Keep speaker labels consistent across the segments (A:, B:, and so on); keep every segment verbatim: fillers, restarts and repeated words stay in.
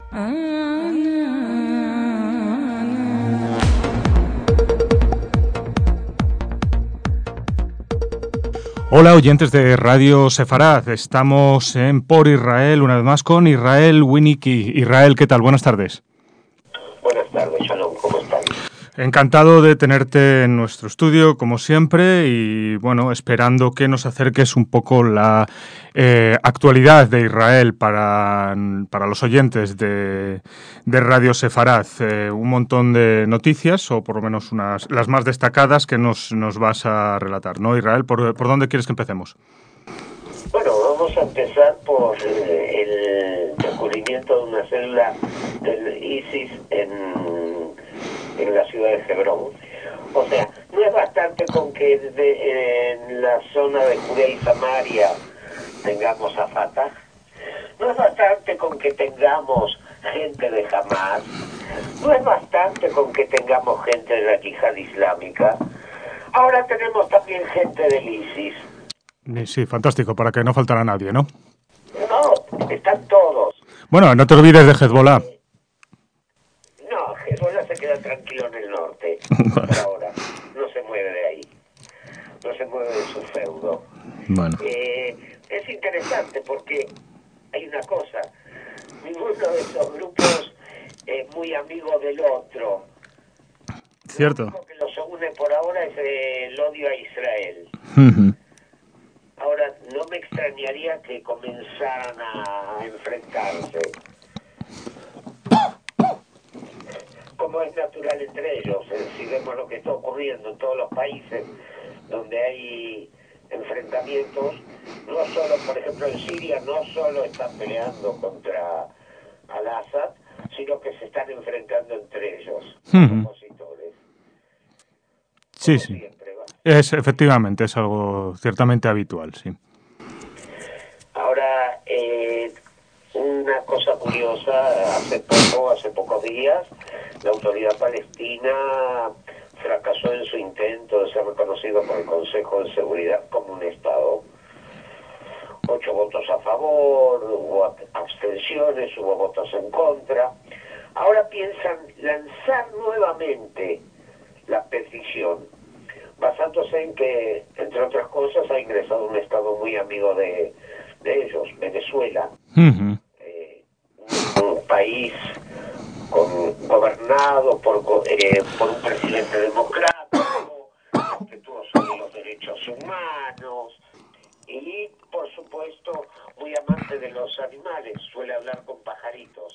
A: Hola oyentes de Radio Sefarad, estamos en Por Israel una vez más con Israel Winnicki. Israel, ¿qué tal? Buenas tardes.
B: Buenas tardes, Shalom, ¿cómo están?
A: Encantado de tenerte en nuestro estudio, como siempre, y bueno, esperando que nos acerques un poco la eh, actualidad de Israel para, para los oyentes de, de Radio Sefarad. Eh, un montón de noticias, o por lo menos unas las más destacadas que nos, nos vas a relatar, ¿no, Israel? ¿Por, por dónde quieres que empecemos?
B: Bueno, vamos a empezar por eh, el descubrimiento de una célula del ISIS en, en la ciudad de Hebrón. O sea, no es bastante con que de, en la zona de Judea y Samaria tengamos a Fatah, no es bastante con que tengamos gente de Hamas, no es bastante con que tengamos gente de la Yihad Islámica, ahora tenemos también gente del ISIS.
A: Sí, fantástico, para que no faltara nadie, ¿no?
B: No, están todos.
A: Bueno, no te olvides de Hezbollah.
B: Eh, no, Hezbollah se queda tranquilo en el norte, por ahora. No se mueve de ahí. No se mueve de su feudo.
A: Bueno.
B: Eh, es interesante porque hay una cosa. Ninguno de esos grupos es muy amigo del otro.
A: Cierto.
B: Lo único que los une por ahora es el odio a Israel.
A: Uh-huh.
B: Ahora, no me extrañaría que comenzaran a enfrentarse, como es natural entre ellos. Eh, si vemos lo que está ocurriendo en todos los países donde hay enfrentamientos, no solo, por ejemplo, en Siria, no solo están peleando contra Al-Assad, sino que se están enfrentando entre ellos, los
A: Uh-huh.
B: opositores.
A: Sí,
B: Como
A: sí.
B: siempre, ¿va?
A: Es, efectivamente, es algo ciertamente habitual, sí.
B: Ahora, eh, una cosa curiosa, hace poco, hace pocos días, la autoridad palestina fracasó en su intento de ser reconocido por el Consejo de Seguridad como un Estado. Ocho votos a favor, hubo abstenciones, hubo votos en contra. Ahora piensan lanzar nuevamente la petición, basándose en que, entre otras cosas, ha ingresado un Estado muy amigo de, de ellos, Venezuela.
A: Uh-huh.
B: Eh, un país con, gobernado por, eh, por un presidente democrático, respetuoso de los derechos humanos y, por supuesto, muy amante de los animales, suele hablar con pajaritos.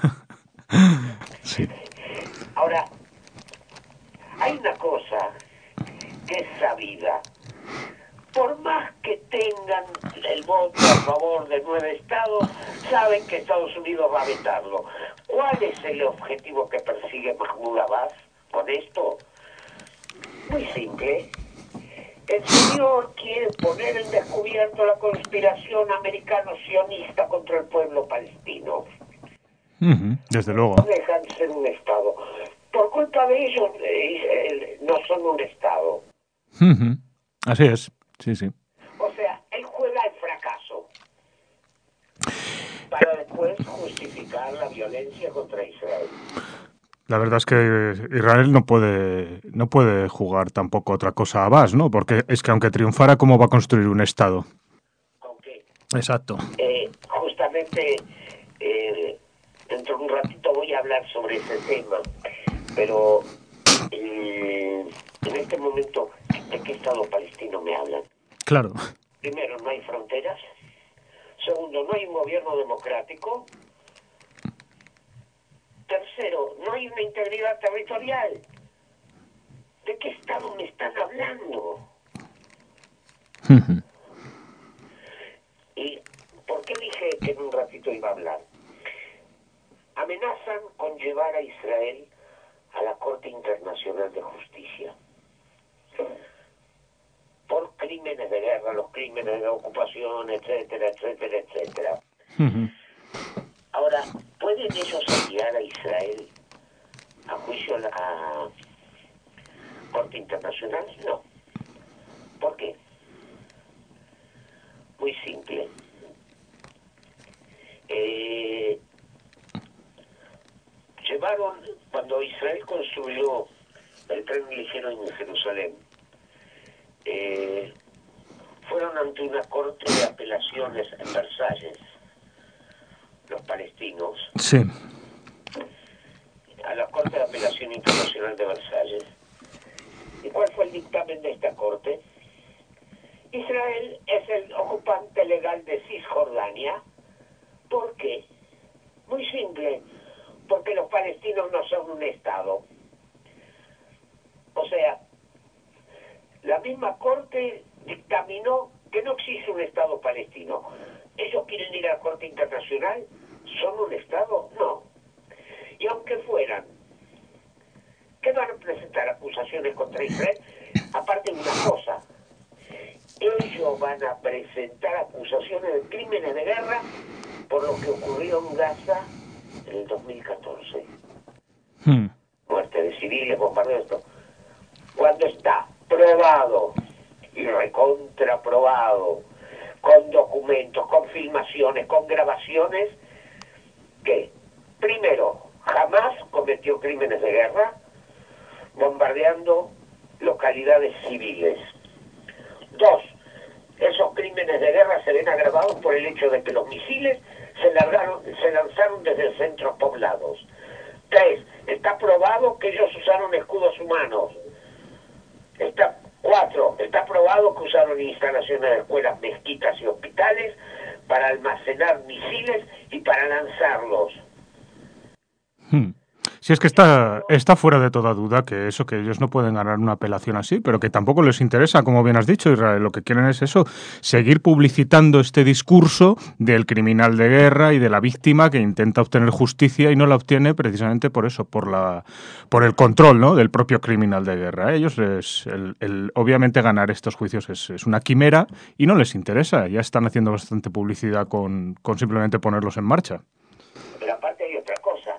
A: Sí.
B: Ahora, hay una cosa que es sabida. Por más que tengan el voto a favor de nueve estados, saben que Estados Unidos va a vetarlo. ¿Cuál es el objetivo que persigue Mahmoud Abbas con esto? Muy simple. El señor quiere poner en descubierto la conspiración americano-sionista contra el pueblo palestino.
A: Uh-huh. Desde luego.
B: No dejan ser un estado. Por culpa de ellos, eh, no son un estado.
A: Uh-huh. Así es, sí, sí.
B: O sea, él juega el fracaso para después justificar la violencia contra Israel.
A: La verdad es que Israel no puede no puede jugar tampoco otra cosa a Abbas, ¿no? Porque es que aunque triunfara, ¿cómo va a construir un Estado?
B: Aunque,
A: Exacto.
B: eh, justamente, eh, dentro de un ratito voy a hablar sobre ese tema, pero eh, en este momento, ¿de qué Estado palestino me hablan?
A: Claro.
B: Primero, no hay fronteras. Segundo, no hay un gobierno democrático. Tercero, no hay una integridad territorial. ¿De qué Estado me están hablando?
A: Uh-huh.
B: ¿Y por qué dije que en un ratito iba a hablar? Amenazan con llevar a Israel a la Corte Internacional de Justicia por crímenes de guerra, los crímenes de ocupación, etcétera, etcétera, etcétera.
A: Uh-huh.
B: Ahora, ¿pueden ellos enviar a Israel a juicio a la Corte Internacional? No. ¿Por qué? Muy simple. Eh, llevaron, cuando Israel construyó el tren ligero en Jerusalén, eh, fueron ante una corte de apelaciones en Versalles, los palestinos,
A: Sí.
B: a la Corte de Apelación Internacional de Versalles. ¿Y cuál fue el dictamen de esta corte? Israel es el ocupante legal de Cisjordania. ¿Por qué? Muy simple, porque los palestinos no son un Estado. O sea, la misma corte dictaminó que no existe un Estado palestino. ¿Ellos quieren ir a la Corte Internacional? ¿Son un Estado? No. Y aunque fueran, ¿qué van a presentar acusaciones contra Israel? Aparte de una cosa, ellos van a presentar acusaciones de crímenes de guerra por lo que ocurrió en Gaza en el dos mil catorce.
A: Hmm.
B: Muerte de civiles, bombardeo, esto. Cuando está probado y recontraprobado, con documentos, con filmaciones, con grabaciones, que primero, jamás cometió crímenes de guerra bombardeando localidades civiles. Dos, esos crímenes de guerra se ven agravados por el hecho de que los misiles se, largaron, se lanzaron desde centros poblados. Tres, está probado que ellos usaron escudos humanos. Está, cuatro, está probado que usaron instalaciones de escuelas, mezquitas y hospitales para almacenar misiles y para lanzarlos.
A: Hmm. Si es que está, está fuera de toda duda que eso, que ellos no pueden ganar una apelación así, pero que tampoco les interesa, como bien has dicho, Israel. Lo que quieren es eso, seguir publicitando este discurso del criminal de guerra y de la víctima que intenta obtener justicia y no la obtiene precisamente por eso, por la por el control, ¿no?, del propio criminal de guerra. A ellos les, el, el, obviamente ganar estos juicios es, es una quimera y no les interesa. Ya están haciendo bastante publicidad con, con simplemente ponerlos en marcha.
B: Pero aparte hay otra cosa.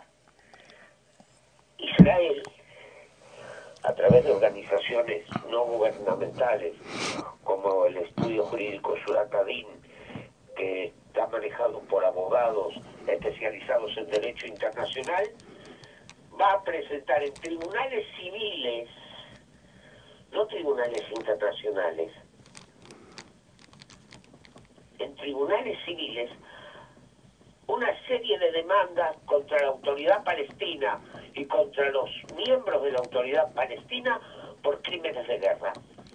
B: Israel, a través de organizaciones no gubernamentales, como el Estudio Jurídico Shurat Adin, que está manejado por abogados especializados en derecho internacional, va a presentar en tribunales civiles, no tribunales internacionales, en tribunales civiles, una serie de demandas contra la autoridad palestina y contra los miembros de la autoridad palestina por crímenes de guerra.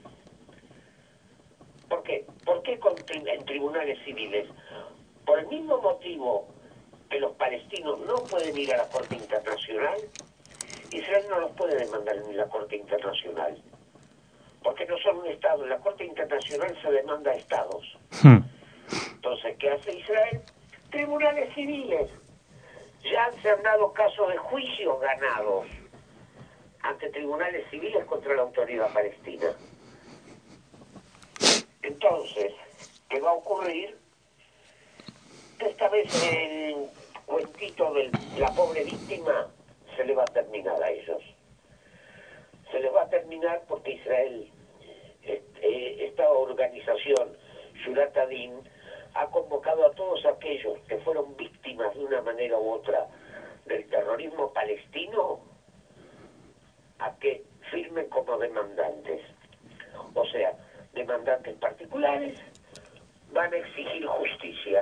B: ¿Por qué? ¿Por qué con, en tribunales civiles? Por el mismo motivo que los palestinos no pueden ir a la Corte Internacional, Israel no los puede demandar en la Corte Internacional, porque no son un Estado. En la Corte Internacional se demanda a Estados.
A: Hmm.
B: Entonces, ¿qué hace Israel? Tribunales civiles. Ya se han dado casos de juicios ganados ante tribunales civiles contra la autoridad palestina. Entonces, ¿qué va a ocurrir? Esta vez el cuentito de la pobre víctima se le va a terminar a ellos. Se les va a terminar porque Israel, esta organización, Shurat Adin, ha convocado a todos aquellos que fueron víctimas de una manera u otra del terrorismo palestino a que firmen como demandantes. O sea, demandantes particulares van a exigir justicia.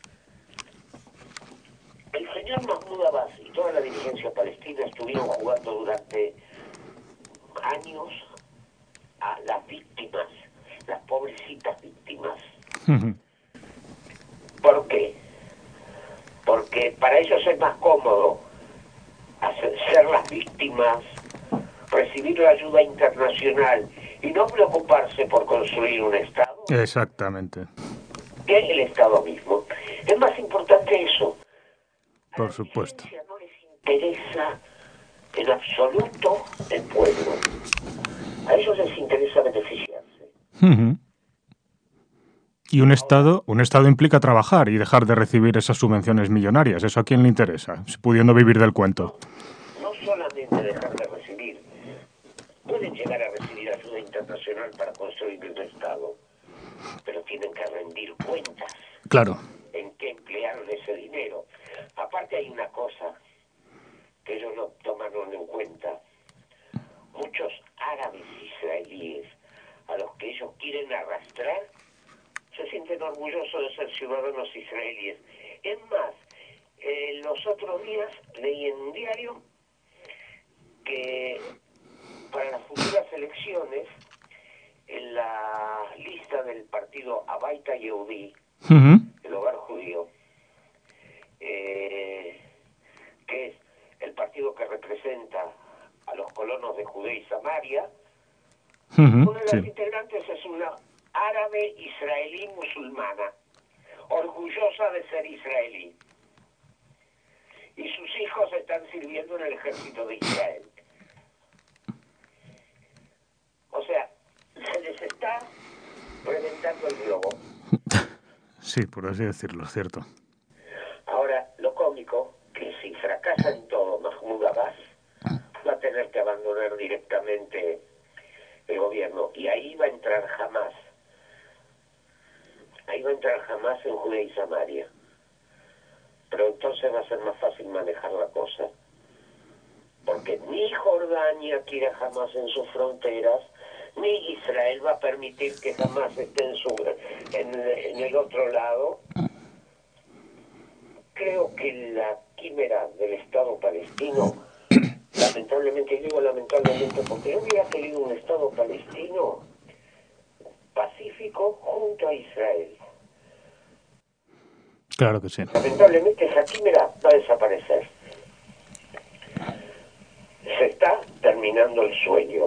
B: El señor Mahmoud Abbas y toda la dirigencia palestina estuvieron jugando durante años a las víctimas, las pobrecitas víctimas. ¿Por qué? Porque para ellos es más cómodo hacer, ser las víctimas, recibir la ayuda internacional y no preocuparse por construir un Estado.
A: Exactamente.
B: Que el Estado mismo. Es más importante eso. A
A: Por
B: la
A: supuesto.
B: no les interesa en absoluto el pueblo. A ellos les interesa beneficiarse.
A: Uh-huh. Y un Estado, un Estado implica trabajar y dejar de recibir esas subvenciones millonarias. ¿Eso a quién le interesa? Pudiendo vivir del cuento.
B: No, no solamente dejar de recibir. Pueden llegar a recibir ayuda internacional para construir un Estado, pero tienen que rendir cuentas.
A: Claro.
B: En qué emplearon ese dinero. Aparte hay una cosa que ellos ciudadanos israelíes. Es más, eh, los otros días leí en un diario que para las futuras elecciones, en la lista del partido Abaita Yehudí, uh-huh. el hogar judío, eh, que es el partido que representa a los colonos de Judea y Samaria, uh-huh. una de las sí. integrantes es una árabe israelí musulmana, orgullosa de ser israelí. Y sus hijos están sirviendo en el ejército de Israel. O sea, se les está reventando el globo.
A: Sí, por así decirlo, es cierto.
B: Ahora, lo cómico, que si fracasa en todo Mahmoud Abbas, va a tener que abandonar directamente el gobierno. Y ahí va a entrar Hamás. Ahí va a entrar Hamás en Judea y Samaria. Pero entonces va a ser más fácil manejar la cosa. Porque ni Jordania quiere a Hamás en sus fronteras, ni Israel va a permitir que Hamás esté en, su, en, en el otro lado. Creo que la quimera del Estado palestino, lamentablemente, digo lamentablemente porque yo hubiera querido un Estado palestino pacífico junto a Israel.
A: Claro que sí.
B: Lamentablemente esa quimera va a desaparecer. Se está terminando el sueño.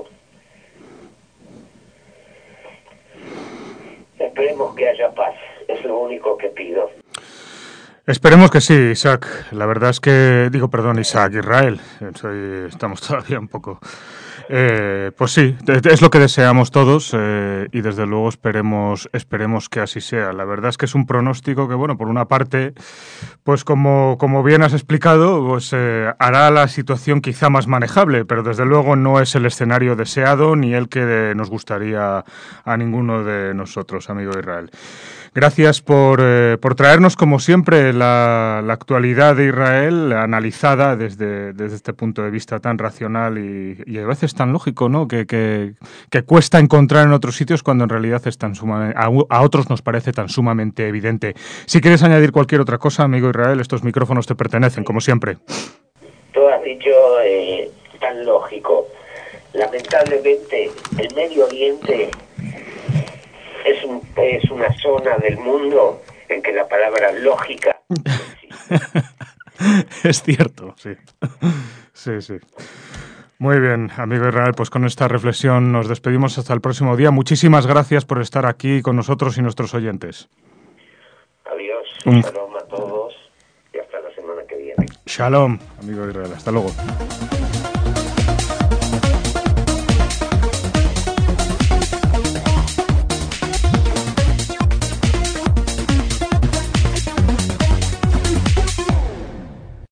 B: Esperemos que haya paz, es lo único que pido.
A: Esperemos que sí, Isaac. La verdad es que, digo, perdón, Isaac, Israel. Soy, estamos todavía un poco... Eh, pues sí, es lo que deseamos todos eh, y desde luego esperemos, esperemos que así sea. La verdad es que es un pronóstico que, bueno, por una parte, pues como, como bien has explicado, pues eh, hará la situación quizá más manejable, pero desde luego no es el escenario deseado ni el que nos gustaría a ninguno de nosotros, amigo Israel. Gracias por, eh, por traernos, como siempre, la, la actualidad de Israel analizada desde, desde este punto de vista tan racional y, y a veces tan lógico, ¿no? Que, que, que cuesta encontrar en otros sitios cuando en realidad es tan sumamente, a, a otros nos parece tan sumamente evidente. Si quieres añadir cualquier otra cosa, amigo Israel, estos micrófonos te pertenecen, como siempre.
B: Tú has dicho eh, tan lógico. Lamentablemente, el Medio Oriente... Es, un, es una zona del mundo en que la palabra lógica existe.
A: Es cierto, sí. Sí, sí. Muy bien, amigo Israel, pues con esta reflexión nos despedimos hasta el próximo día. Muchísimas gracias por estar aquí con nosotros y nuestros oyentes.
B: Adiós, un... shalom a todos y hasta la semana que viene.
A: Shalom, amigo Israel, hasta luego.